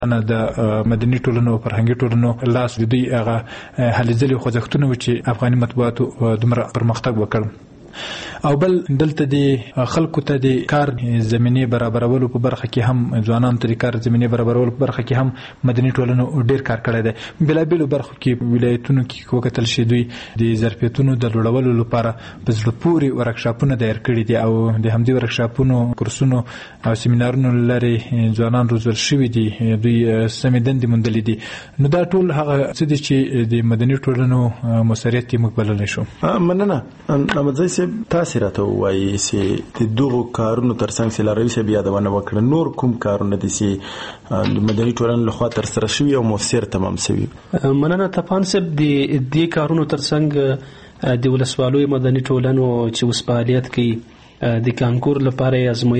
نه د مدني ټولنو او فرهنګي ټولنو لاس د دوی هغه هلې ځلې خوځښتونه و چې افغاني مطبوعاتو دومره پرمختګ وکړ. او بل دلته د خلکو ته د کار زمینه برابرولو په برخه کې هم ځوانانو ته د کار زمینه برابرولو په برخه کې هم مدني ټولنو ډیر کار کړی دی. بلابل برخو کې ولایتونو کې وکتل شي دوی د ظرفیتونو د لوړولو لپاره په زړه پورې ورکشاپونه تیار کړي دي او د همدې ورکشاپونو کورسونو او سیمینارونو لري ځوانان روزل شوي دي، دوی سمې دندې موندلې دي. نو دا ټول هغه څه دي چې د مدني ټولنو مسؤلیت یې موږ بللی شو. مننه. نمځي سه تاسو راته وایي چې د دغو کارونو ترڅنګ چې لاروي سه بیا د ونه وکړ نور کوم کارونه دي چې د مدني ټولنې لخوا تر سره شوي او موثر تمام شوي؟ مننه طپان صاحب. د دې کارونو ترڅنګ د ولسوالۍ مدني ټولنو چې اوس فعالیت کوي د کانکور لپاره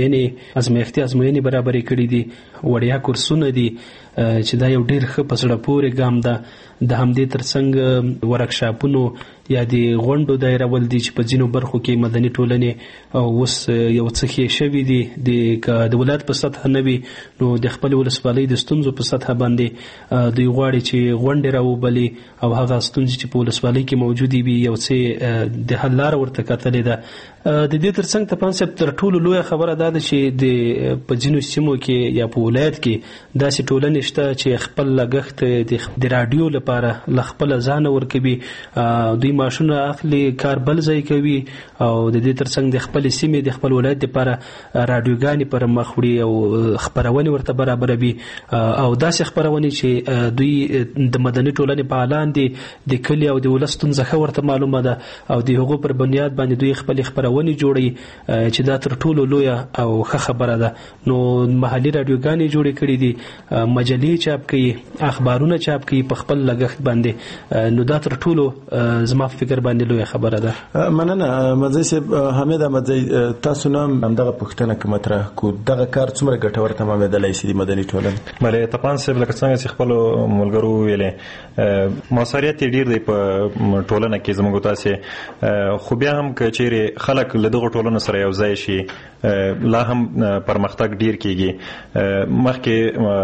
ازمایښتي برابرې کړې دي، وړیا کورسونه دي چې دا یو ډیر ښه په زړه پورې ګام ده. د همدې ترڅنګ ورکشاپونو یا د غونډو دایرول دي چې په ځینو برخو کې مدني ټولنې اوس یو څه ښې شوي دي. د ولایت په سطح نه وي نو د خپل ولسوالۍ د ستونزو په سطح باندې دوی غواړي چې غونډې راوبلي او هغه ستونزې چې په ولسوالۍ کې موجودې وي یو څه د حل لاره ورته کتلې ده. د دې ترڅنګ طپان صاحب تر ټولو لویه خبره دا ده چې په ځینو سیمو کې یا په ولایت کې داسې ټولنې شته چې خپل لګښت د راډیو لپاره خپل ځان ورکوي، دوی ماشونه اخلي، کار بل ځای کوي او د دې ترڅنګ د خپل سیمې د خپل ولایت لپاره راډیوګانې پر مخ وړي او خبرونه ورته برابروي او داسې خبرونه چې دوی د مدني ټولنې په اعلان دي د کلی او د ولس ستونزه ورته معلومه ده او د هغو پر بنیاد باندې دوی خپل خبرونه جوړي چې دا تر ټولو لویه او ښه خبره ده. نو محلي راډیوګانې جوړې کړې دي، مجلې چاپ کوي، اخبارونه چاپ کوي په خپل لګښت باندې. نو دا تر ټولو زما فکر باندې لویه خبره ده. مننه. مزي صاحب حمید احمدزی تاسو نام همدغه پوښتنه کوم مطرح کو دغه کار څومره ګټور تمامېدلی شي د مدني ټولنې؟ بله طپان صاحب لکه څنګه چې خپل ملګرو ویلې موثریت ډیر دی په ټولنه کې زموږ تاسو، خو بیا هم که چیرې خلک له دغه ټولنو سره یو ځای شي لا هم پرمختګ ډیر کیږي. مخکې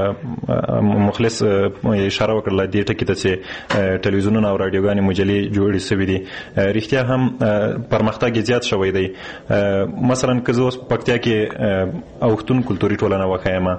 مخلص اشاره وکړه دې ټکي ته چې ټلویزیونونه او رادیوګانې مجلې جوړې شوې دي، رښتیا هم پرمختګ زیات شوی دی. مثلا که زه اوس په پکتیا کې اوښتون کلتوري ټولنه وښیم،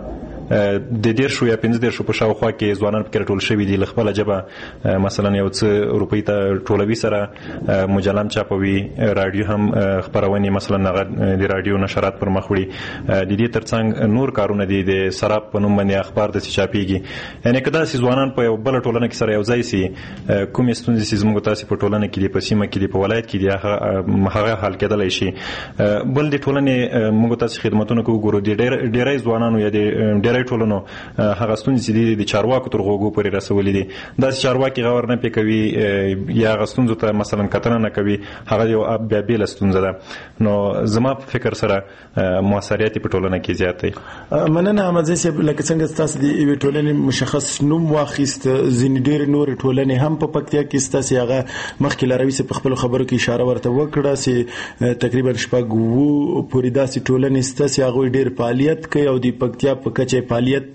د 10 یا 15 په شاوخوا کې ځوانان پکې راټول شوي دي، له خپله ژبه مثلا یو څه روپۍ ته ټولوي، سره مجله هم چاپوي، راډیو هم خپرونې مثلا د راډیو نشرات پر مخ وړي. د دې ترڅنګ نور کارونه دي، د سراب په نوم باندې اخبار داسې چاپېږي. یعنې که داسې ځوانان په یو بله ټولنه کې سره یو ځای سي، کومې ستونزې چې زموږ تاسې په ټولنه کې دي، په سیمه کې دي، په ولایت کې دي، هغه حل کېدلی شي. بل د ټولنې موږ تاسې خدمتونه که وګورو، د ډېری ځوانانو یا د ډېری ټولنو هغه ستونزې چې دي د چارواکو تر غوږو پورې رسولي دي. داسې چارواکي غور نه پې کوي یا هغه ستونزو ته مثلا کتنه نه کوي، هغه یو بیا بېله ستونزه ده. نو زما په فکر سره موثریت په ټولنه کې زیات دی. مننه احمدزی صاحب. لکه څنګه تاسو د یوې ټولنې مشخص نوم واخیست، ځینې ډېرې نورې ټولنې هم په پکتیا کې ستاسې هغه مخکې لاروي صاحب په خپلو خبرو کې اشاره ورته وکړه چې تقریبا 6 پورې داسې ټولنې ستاسې هغوی ډېر فعالیت کوي او د پکتیا په کچه فعالیت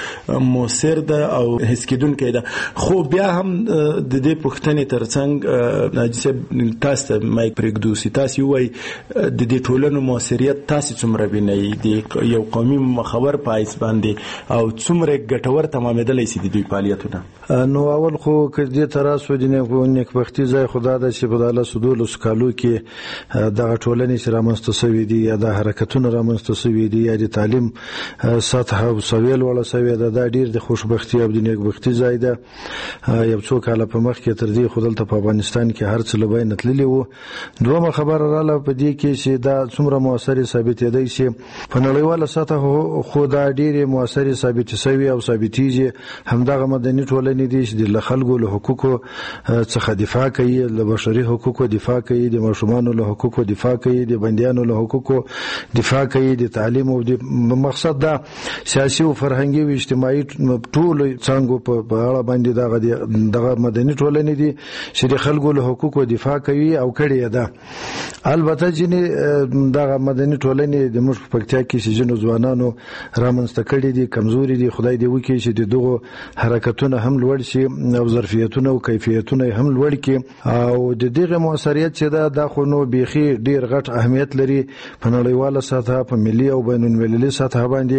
موثر ده او هیڅ کېدونکی ده. خو بیا هم د دې پوښتنې ترڅنګ حاجي صاحب تاسو ته مایک پرېږدو چې تاسو ووایئ د دې ټولنو موثریت تاسو څومره وینئ د یو قومي مخور په حیث باندې او څومره ګټور تمامېدلی شي د دوی فعالیتونه؟ نو اول خو که دې ته راسو د نیکبختي ځای خو دا ده چې په 12 کالو کې دغه ټولنې چې رامنځته شوي دي یا د حرکتونه رامنځته شوي دي یا د تعلیم سطح او سویل وړه شوې ده، دا ډېر د خوشبختي او د نیکبختي ځای ده. یو څو کاله په مخکې تر دې خو دلته په افغانستان کې هر څه له بینه تللي وو. دومره خبره راله په دې کې چې دا څومره مؤثرې ثابتېدی شي په نړیواله سطح، خو دا ډېرې مؤثرې ثابتې شوي او ثابتېږي. همدغه مدني ټولنې دي چې د خلکو له حقوقو څخه دفاع کوي، له بشري حقوقو دفاع کوي، د ماشومانو له حقوقو دفاع کوي، د بندیانو له حقوقو دفاع کوي، د تعلیم او د مقصد دا سیاسي سیاسي او فرهنګي او اجتماعي ټول څنګه په اړه باندې دغه مدني ټولنې دي چې د خلکو له حقوقو دفاع کوي او کړي ده. البته چې دغه مدني ټولنې د موږ په پکتیا کې چې جنو ځوانانو رامنځته کړي دي کمزوري دي، خدای دې وکړي چې دغه حرکتونه هم لوړ شي او ظرفیتونه او کیفیتونه هم لوړ کړي او د دغه موثریت چې دا خو نو بيخي ډیر غټ اهمیت لري په نړیواله سطح، په ملي او بین المللي سطح باندې.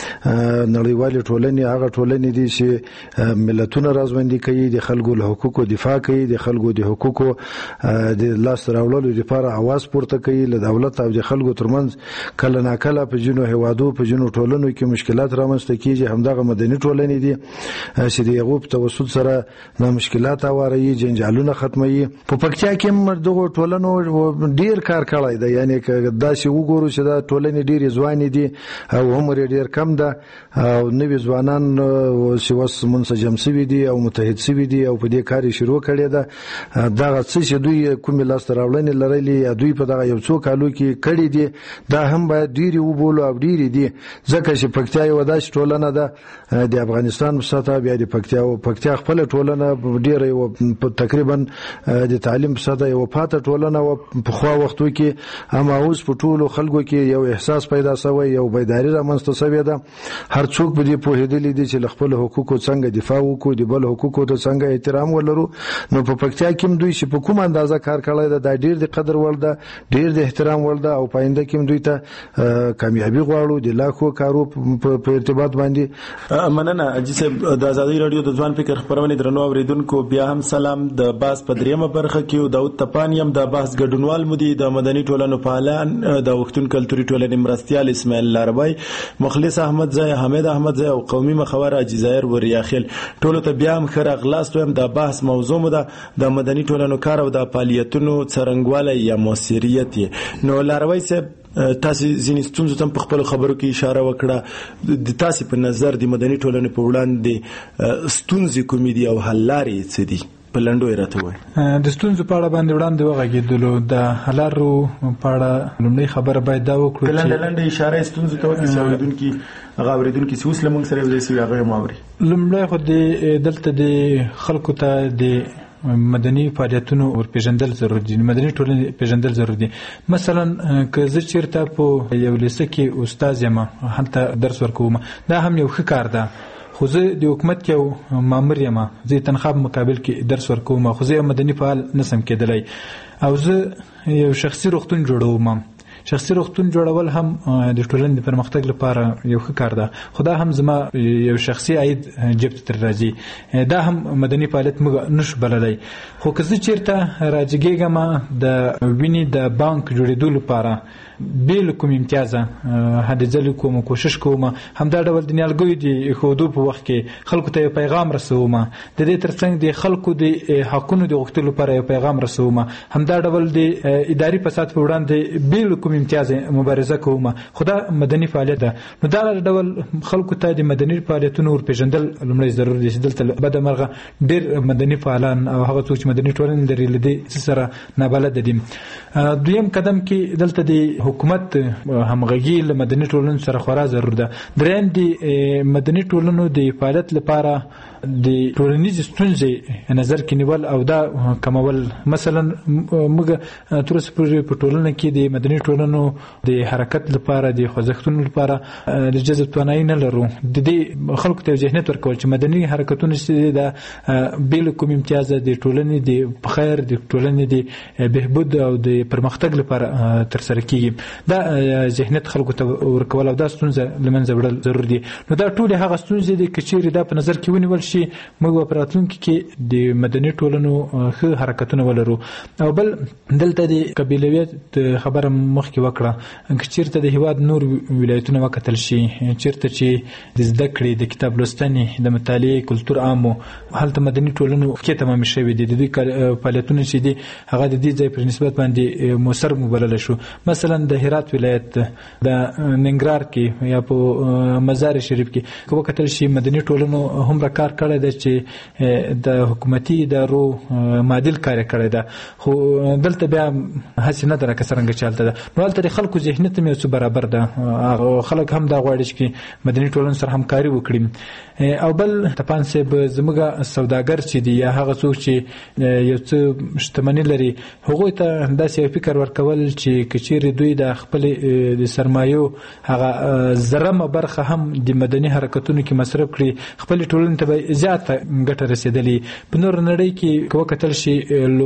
نړیوالې ټولنې هغه ټولنې دي چې ملتونه رازمندي کوي، د خلکو له حقوقو دفاع کوي، د خلکو د حقوقو د لاس راوړلو لپاره आवाज پورته کوي. له دولت او د خلکو ترمنځ کله ناکله په جنو هوادو په جنو ټولنو کې مشکلات رامنځته کیږي. همدغه مدني ټولنې دي چې د یو په توسط سره د مشکلات اواري جنجالونه ختمي. په پکتیا کې دغه ټولنو ډیر کار کړی دی، یعنی دا چې وګورو چې دا ټولنې ډیر ځوانې دي او عمر ډیر کم ده او نوي ځوانان چې وس منسجم شوي دي او متحد شوي دي او په دې کار شروع کړی ده. دا څه چې دوی کوم لاس راوړنې لرلې دوی په دغه یو څو کالو کې کړی دي دا هم باید ډیر وبولو او ډیر دي، ځکه چې پکتیا یو داسې ټولنه ده د افغانستان په سطح بیا د پکتیا خپل ټولنه ډیر یو تقریبا د تعلیم په سطح یو پاته ټولنه او په خو وختو کې اما اوس په ټولو خلکو کې یو احساس پیدا شوی، یو بیداری رامنځته شوی ده. هر څوک به دې پوهېدلی دي چې خپل حقوقو څنګه دفاع وکړو، د بل حقوقو ته څنګه احترام ولرو. نو په پکتیا کې دوی چې په کوم اندازه کار کړی ده دا ډیر د قدر وړ ده، ډیر د احترام وړ ده او پاینده کې دوی ته کامیابی غواړو د لاکو کارو په ارتباط باندې. مننه اجي صاحب. د ازادي رادیو د ځوان فکر خبرونه درنو اوریدونکو بیا هم سلام. د باس په دریمه برخه کې داود تپانیم د باس ګډونوال مدي د مدني ټولنو فعالان د وختون کلتوري ټولنې مرستيال اسماعیل لاربای، مخلص احمد زای، حمید احمد زای او قومي مخور اجي زایر وریاخیل ټولو ته بیا هم خیر اغلاس ویم. د باس موضوع مو د مدني ټولنو کار او د فعالیتونو څرنګوالی یا موثریت. نو لاربای صاحب تاسو ځینې ستونزو ته په خپل خبرو کې اشاره وکړه، د تاسو په نظر د مدني ټولنې په وړاندې ستونزې کومې دي او حل لارې څه دي؟ په لنډو یې راته وایي. د ستونزو په اړه باندې وړاندې وغږېدلو د حل لارو په اړه لومړی خبره باید دا وکړو چې لنډه اشاره ستونزو ته وکړي چې اوریدونکي هغه اوریدونکي چې اوس له موږ سره یو ځای شوي هغه یې واوري. لومړی خو دلته د خلکو ته د مدني فعالیتونو ور پیژندل ضروري دي، مدني ټولنې پیژندل ضروري دي. مثلا که زه چیرته په یو لیسه کې استاد یم هلته درس ورکوم دا هم یو ښه کار ده، خو زه د حکومت یو مامور یم، زه تنخواه په مقابل کې درس ورکوم، خو زه مدني فعال نسم کېدلی. او زه یو شخصي روغتون جوړوم. شخصي روغتون جوړول هم د ټولنې د پرمختګ لپاره یو ښه کار ده، خو دا هم زما یو شخصي عاید جیب ته تر راځي، دا هم مدني فعالیت موږ نشو بللی. خو که زه چیرته راجګېږم د وینې د بانک جوړېدو لپاره بې له کوم امتیازه هلې ځلې کوم، کوشش کوم همدا ډول د نیالګیو د ایښودو په وخت کې خلکو ته یو پیغام رسوم، د دې ترڅنګ د خلکو د حقونو د غوښتلو لپاره یو پیغام رسوم، همدا ډول د اداري فساد په وړاندې بې له کوم امتیاز مبارزه کوم. خو دا مدني فعالیت ده. نو دا ډول خلکو ته د مدني فعالیتونو ور پیژندل لومړی ضروري دي چې دلته بدمرغه ډېر مدني فعالان او هغه څوک چې مدني ټولنې لري له دې سره نابلده دي. دویم قدم کې دلته د حکومت همغږي له مدني ټولنو سره خورا ضرور ده. دریم د مدني ټولنو د فعالیت لپاره د ټولنیز ستونزې نظر کې نیول او دا کمول. مثلا موږ تر اوسه پورې په ټولنه کې د مدني ټولنو د حرکت لپاره د خوځښتونو لپاره د جذب توانایي نه لرو. د دې خلکو ته ذهنیت ورکول چې مدني حرکتونه چې د بېل کوم امتیاز د ټولنې د خیر، د ټولنې د بهبود او د پرمختګ لپاره ترسره کیږي، دا ذهنیت خلکو ته ورکول او دا ستونزه لمنځه وړل ضروري دي. نو دا ټول هغه ستونزې دي چې چیرې دا په نظر کې ونیول شي موږ په راتلونکي کې د مدني ټولنو ښه حرکتونه ولرو. او بل دلته د قبیلویت خبره مخکې وکړه، که چیرته د هیواد نور ولایتونه وکتل شي چیرته چې د زده کړې، د کتاب لوستنې، د مطالعې کلتور عام هلته مدني ټولنو کې تمام شوي دي. د دوی فعالیتونه چې دي هغه د دې ځای پر نسبت باندې موثر مبلل شو. مثلا د هرات ولایت د ننګرهار کې یا په مزار شریف کې کوم کتل شي مدني ټولنو هم کار کړی دی چې د حکومتي ادارو معادل کار کړی دی خو دلته بیا هڅه نه درکه څنګه چالتده نو دلته خلکو ذهنیت مې څه برابر ده خلک هم دا غواړي چې مدني ټولنو سره همکاري وکړي او بل تپان صاحب زموږ سوداګر چې دی یا هغه څوک چې یو څه شتمني لري هغوی ته داسې فکر ورکول چې کچېرې دوی د خپل د سرمایو هغه زرمه برخه هم د مدني حرکتونو کې مصرف کړي خپل ټولنې ته به زیاته ګټه رسېدلې په نور نړۍ کې کوم کتل شي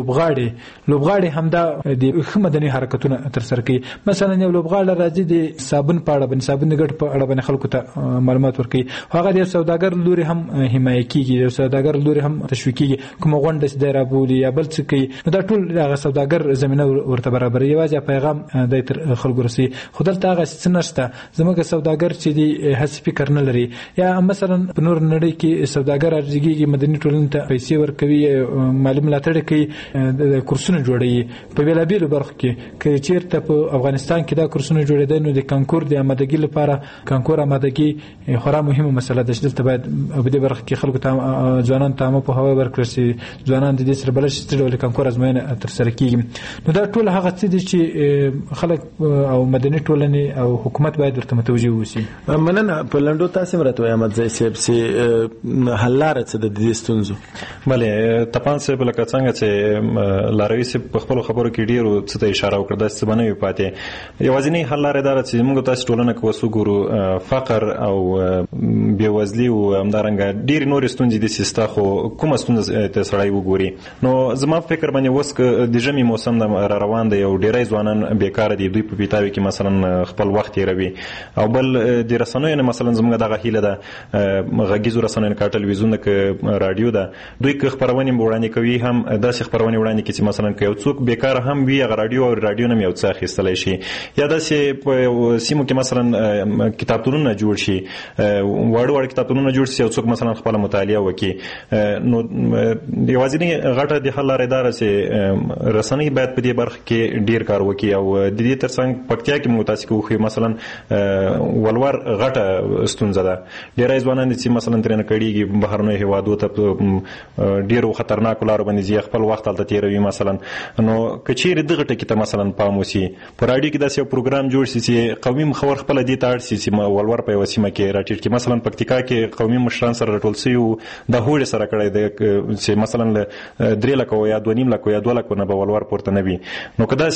لوبغاړي همدا د مدني حرکتونه ترسره کوي مثلا یو لوبغاړی راځي د صابون په اړه باندې صابون د ګټ په اړه باندې خلکو ته معلومات ورکوي هغه د سوداګر لوري هم حمایه کیږي د سوداګر لوري هم تشویق کیږي کوم غونډه چې درابولي یا بل څه کوي نو دا ټول هغه سوداګر زمينه ورته برابر یوازې پیغام د تر خلکو رسي خدلته هغه څه نشته زموږ سوداګر چې دی هڅه فکر نه لري یا مثلا په نور نړۍ کې سوداګر ارزګي مدني ټولنې ته پیسې ورکوي مالی ملاتړ کوي د کورسونو جوړوي په بیلابیلو برخو کې چیرته په افغانستان کې دا کورسونه جوړېدل نو د کانکور د آمادګۍ لپاره کانکور آمادګي خورا مهمه مسله ده چې دلته باید په دې برخه کې خلکو ته ځوانان ته په هوا ورکړي چې ځوانان د دې سره بل شي ډول کانکور ازموینه ترسره کیږي نو دا ټول هغه څه دي چې خلک او مدني ټولنې او حکومت باید ورته متوجه ووسی مننه په لندو تاسو مرته وایم ځای چې حل لاره څه د دې ستونزو بله تپان صاحب لکه څنګه چې لاروي صاحب په خپل خبرو کې ډیرو څه ته اشاره وکړه د څه باندې پاتې یوازینی حل لاره دا چې موږ تاسو ټولنه کې وسو ګورو فقر او بیوزلي او همدارنګه ډیر نور ستونزې د سیستا خو کومه ستونزه ته سړی وګوري نو زما فکر باندې وسک د ژمي موسم د روان دی او ډیری ځوانان بیکاره دي دوی په پیتاوي کې مثلا خپل وخت تیروي او بل د رسنیو مثلا زموږ دغه هیله ده غږیزو رسنیو کا ټلویزیون کا رادیو ده دوی که خبرونه وړاندې کوي هم داسې خبرونه وړاندې کوي چې مثلا که یو څوک بیکاره هم وي هغه رادیو نه یو څه اخیستلی شي یا داسې په سیمو کې مثلا کتابتونونه جوړ شي وړ کتابتونونه جوړ شي او څوک مثلا خپل مطالعه وکړي نو یوازینی غټه د حل لاره ده چې رسنۍ باید په دې برخه کې ډیر کار وکړي او د دې ترڅنګ پکتیا کې متاسف وخی مثلا ولور غټه ستونزه ده ډیرای ځوانان چې مثلا ترنه کړيږي بهرنۍ هوادو ته ډیرو خطرناک لارو باندې خپل وخت تلته تیروي مثلا نو کچیر دغه ټکی ته مثلا پاموسی پر اړیکې کې داسې پروګرام جوړ شي چې قومي مخور خپل دې تاړ شي چې ولور په وسیمه کې راټیټ کې مثلا پکتیکا کې قومي مشران سره راټول شي د هوړ سره کړی دی چې مثلا 3 لک یا 2.5 لک یا 2 لک نه به ولور پورته نه وي نو کدا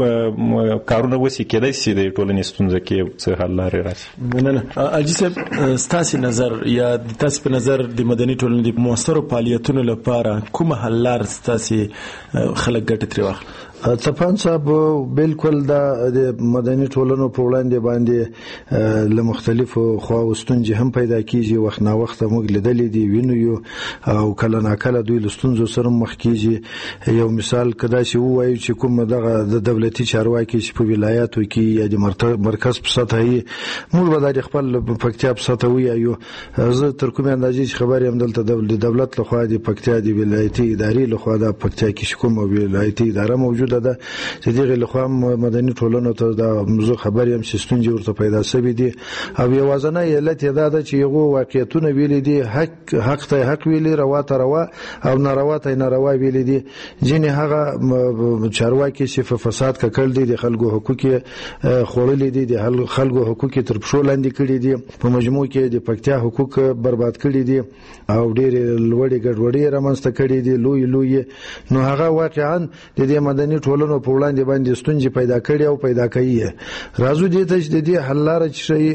چې کارونه وسی کېدای شي د ټولنې ستونزه کې څه حل لري راځي مننه الجی صاحب ستاسو نظر یا تاسو په نظر د مدني ټولنې د موثرو فعالیتونو لپاره کوم حل لار تاسو خلک ګټه ترې واخلي تپان صاحب بالکل د مدني ټولنو په وړاندې باندې له مختلفو خواوستونجې هم پیدا کیږي وخت نا وخت موږ لیدلې دي وینو او کله نا کله دوی لستونزو سره مخ کیږي یو مثال کدا چې وایي چې کوم دغه د دولتي چارواکي چې په ولایاتو کې یا د مرکز په سطح یې موږ به د خپل پکتیا په سطح وایو زه تر کومه اندازې خبر یم دلته د دولت لخوا د پکتیا د ولایتي ادارې لخوا د پکتیا کې کوم ولایتي اداره موجوده ده چې دغه لخوا مدني ټولنو ته د موضوع خبر یم سیستم ورته پیدا شوی دی او یوازنه علت یې ده چې یو واقعیتونه ویل دي حق ته حق ویلي روا ته روا او ناروا ته ناروا ویل دي ځینې هغه چارواکي چې په فساد ککړ دي د خلکو حقوق خورل دي د خلکو حقوق تر پښو لاندې کړي دي په مجموع کې د پکتیا حقوق برباد کړي دي او ډېر لوړې ګډوډي رامنځته کړي دي لوی نو هغه واقعا د دې مدني ټولنو په وړاندې باندې ستونزې پیدا کړي او پیدا کوي راځو دې ته چې د حل لاره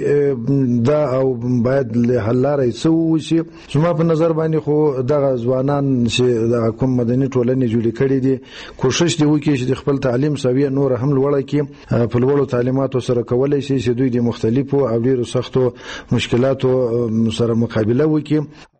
چې دا او باید له حل لاره څه وشي زما په نظر باندې خو دغه ځوانان چې د حکومت مدني ټولنې جوړې کړي دي کوشش دی وکړي چې خپل تعلیم سویه نور هم لوړ کړي په لوړو تعلیماتو سره کولای شي چې دوی د مختلفو او ډیرو سختو مشکلاتو سره مقابله وکړي